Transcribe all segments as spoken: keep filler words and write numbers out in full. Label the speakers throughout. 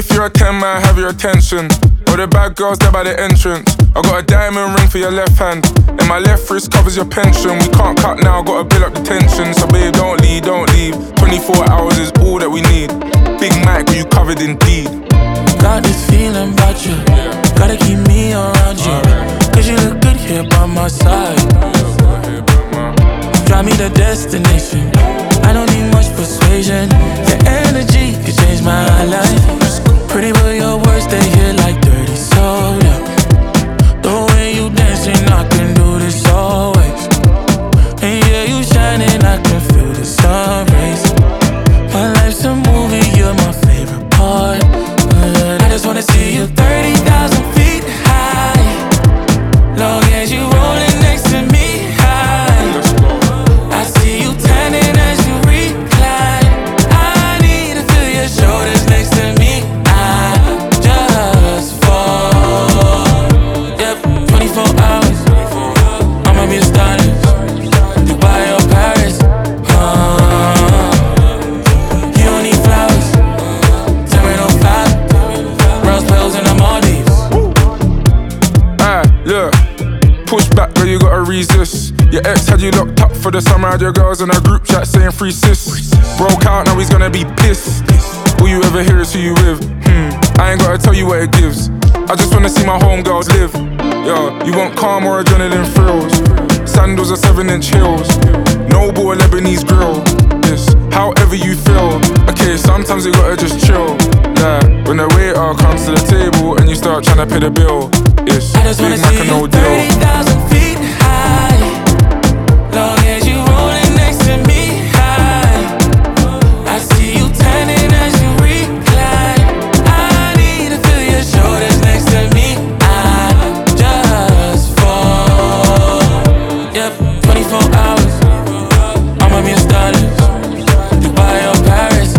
Speaker 1: if you're a ten, man, have your attention. All the bad girls there by the entrance. I got a diamond ring for your left hand, and my left wrist covers your pension. We can't cut now, gotta build up the tension. So babe, don't leave, don't leave. Twenty-four hours is all that we need. Big Mike, you covered in deed.
Speaker 2: Got this feeling about you, gotta keep me around you, cause you look good here by my side. Drive me to destination, I don't need much persuasion. Your energy could change my life. Pretty but your words, they hit like dirty soda. The way you dancing, I can do this always. And yeah, you shining, I can feel the sun rays. My life's a movie, you're my favorite part. I just wanna see you thirty thousand feet high. Long as you rolling next to me high. I see you tanning as you recline. I need to feel your shoulders next to me. I just fall. Yep, twenty-four hours. I'ma be a stylist. Dubai or Paris. Uh, you don't need flowers. Tell me no flowers. Rose petals in the Maldives.
Speaker 1: Ah, look, push back, girl, you gotta resist. Your ex had you locked up for the summer. Had your girls in a group chat saying free sis. Broke out, now he's gonna be pissed. All you ever hear is who you with. Hmm, I ain't gotta tell you what it gives. I just wanna see my homegirls live. Yo, you want calm or adrenaline thrills? Sandals or seven inch heels. Noble or Lebanese grill. Yes, however you feel. Okay, sometimes you gotta just chill. Like, when the waiter comes to the table and you start trying to pay the bill. It's
Speaker 2: I just wanna
Speaker 1: Big Mac
Speaker 2: see
Speaker 1: and
Speaker 2: you
Speaker 1: no deal.
Speaker 2: thirty thousand feet high. Long as you rolling next to me high. I see you tanning as you recline. I need to feel your shoulders next to me. I just fall. Yep, twenty-four hours. I'ma be a stylist. Dubai or Paris.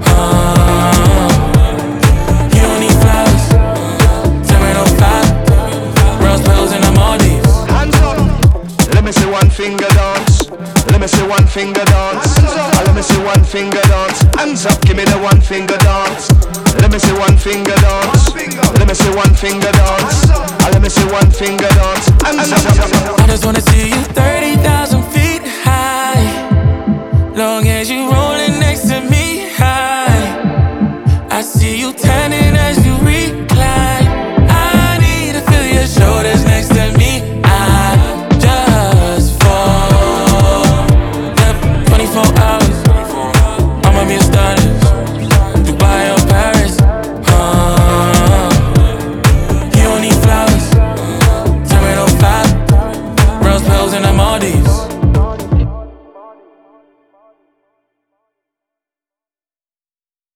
Speaker 2: Uh, you don't need flowers. Tell me no flowers. Rose petals in the Maldives.
Speaker 3: Hands up. Let me see one finger dance. Let me see one finger dance. Ah, let me see one finger dance. Hands up, give me the one finger dance. Let me see one finger dance. Let me see one finger dance. Ah, let me see one finger dance. Hands up.
Speaker 2: I just wanna see you thirty thousand feet high. Long as you rolling next to me high. I see you tanning as